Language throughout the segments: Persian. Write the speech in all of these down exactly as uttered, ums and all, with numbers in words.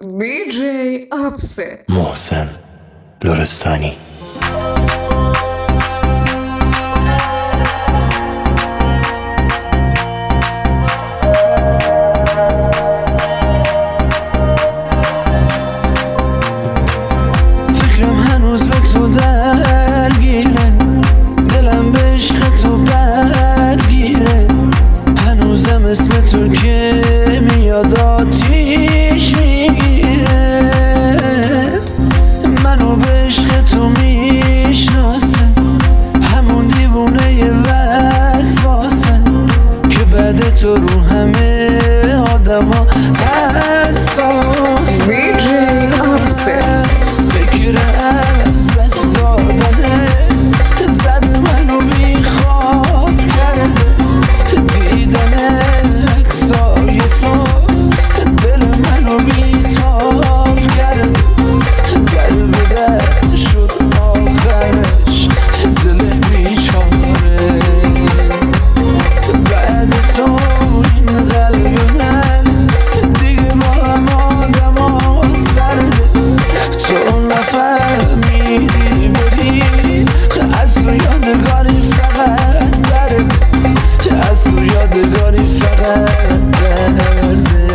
بی جی Upset. محسن لرستانی. فکرم هنوز به تو درگیره، دلم به عشق تو برگیره، هنوزم اسم تو که میاد آتیش میگیره، منو به عشق تو میشناسه، همون دیوونه وسواسه که بعد تو رو همه آدما حساسه. بی جی Upset. فکر از دست دادنه زد منو بیخواب کرده، دیدن عکسای تو دل منو بیتاب کرده، در به در شد آخرش دل بیچاره، بعد تو این قلب من دیگه با هم آدم ها سرده، تو نفهمیدی بری از تو یادگاری فقط درده، از تو یادگاری فقط درده.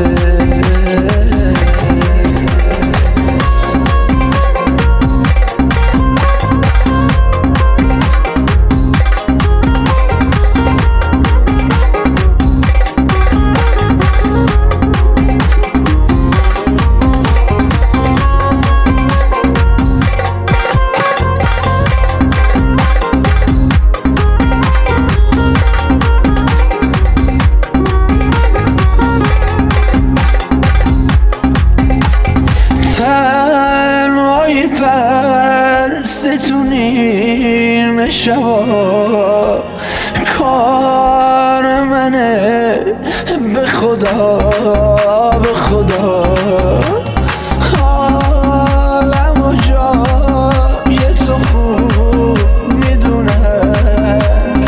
تنهایی پرستونیم شبا، کار منه به خدا به خدا، حالم و جای تو خوب میدونم،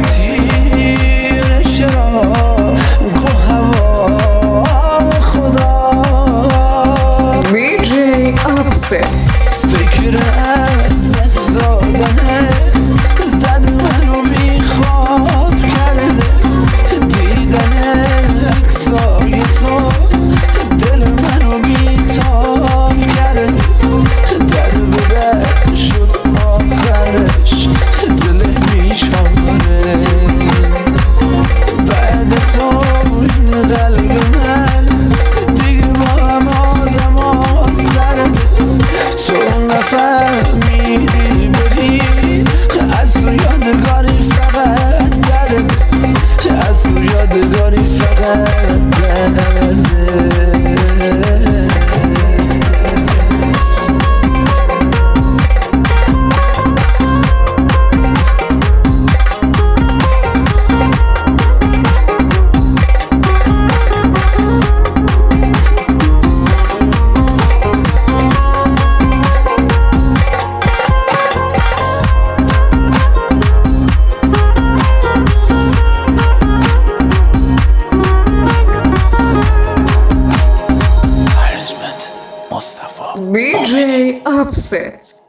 تیر چراغ و هوا خدا. بی جی Upset. فکر از دست دادنه زد منو بیخواب کرده، دیدن عکسای تو دل منو بیتاب کرده، در به در شد آخرش دل بیچاره، بعد تو این قلب من دیگه با هم آدم ها سرده، تو نفهمیدی بری از تو یادگاری فقط درده، از تو یادگاری فقط درده. بی جی Upset.